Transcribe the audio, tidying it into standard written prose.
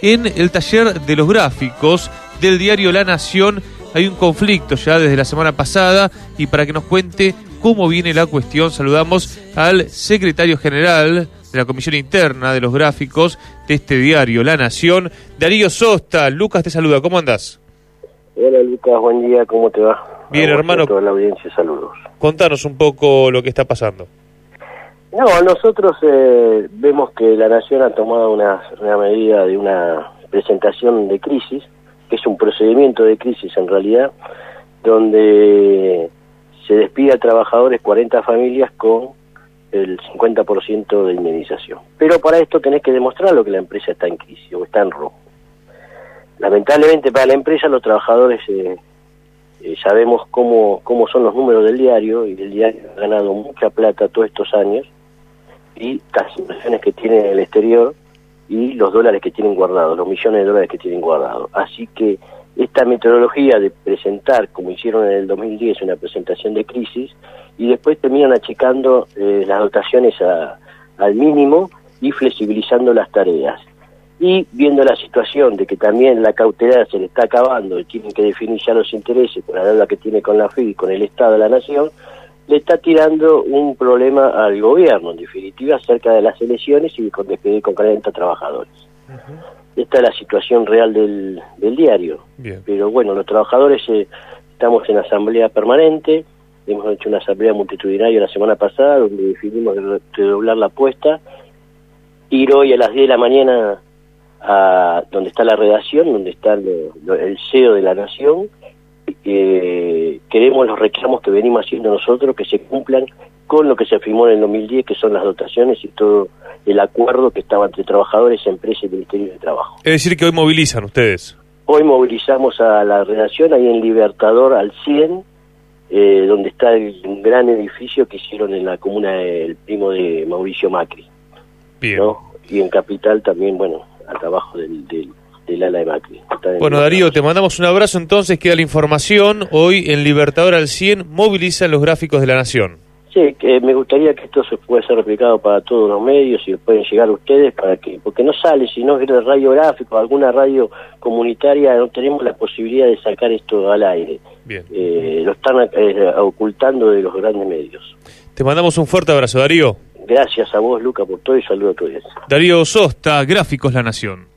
en el taller de los gráficos del diario La Nación. Hay un conflicto ya desde la semana pasada, y para que nos cuente cómo viene la cuestión, saludamos al secretario general de la Comisión Interna de los Gráficos de este diario, La Nación, Darío Sosta. Lucas te saluda, ¿cómo andás? Hola Lucas, buen día, ¿cómo te va? Bien, hermano. A toda la audiencia, saludos. Contanos un poco lo que está pasando. No, nosotros vemos que La Nación ha tomado una medida de una presentación de crisis, que es un procedimiento de crisis en realidad, donde se despide a trabajadores 40 familias con el 50% de indemnización. Pero para esto tenés que demostrarlo que la empresa está en crisis o está en rojo. Lamentablemente para la empresa, los trabajadores sabemos cómo son los números del diario, y el diario ha ganado mucha plata todos estos años, y las inversiones que tiene en el exterior y los dólares que tienen guardados, los millones de dólares que tienen guardados. Así que esta metodología de presentar, como hicieron en el 2010, una presentación de crisis, y después terminan achicando las dotaciones al mínimo y flexibilizando las tareas. Y viendo la situación de que también la cautelar se le está acabando y tienen que definir ya los intereses con la deuda que tiene con la FID y con el Estado de la Nación, le está tirando un problema al gobierno, en definitiva, acerca de las elecciones y con despedir con 40 trabajadores. Esta es la situación real del diario. Bien. Pero bueno, los trabajadores estamos en asamblea permanente, hemos hecho una asamblea multitudinaria la semana pasada, donde definimos redoblar la apuesta, ir hoy a las 10 de la mañana a donde está la redacción, donde está el CEO de La Nación. Queremos los reclamos que venimos haciendo nosotros que se cumplan con lo que se firmó en el 2010, que son las dotaciones y todo el acuerdo que estaba entre trabajadores, empresas y Ministerio de Trabajo. Es decir, que hoy movilizan ustedes. Hoy movilizamos a la redacción ahí en Libertador al 100, donde está el gran edificio que hicieron en la comuna El Primo de Mauricio Macri. Bien. ¿No? Y en Capital también, bueno, al trabajo del ala de Macri. Bueno, Darío, te mandamos un abrazo. Entonces queda la información. Hoy en Libertador al 100 movilizan los gráficos de La Nación. Sí, me gustaría que esto se pueda ser replicado para todos los medios y pueden llegar a ustedes, porque no sale, si no es de radio gráfico, alguna radio comunitaria, no tenemos la posibilidad de sacar esto al aire. Bien. Lo están ocultando de los grandes medios. Te mandamos un fuerte abrazo, Darío. Gracias a vos, Luca, por todo, y saludo a todos. Darío Sosta, Gráficos La Nación.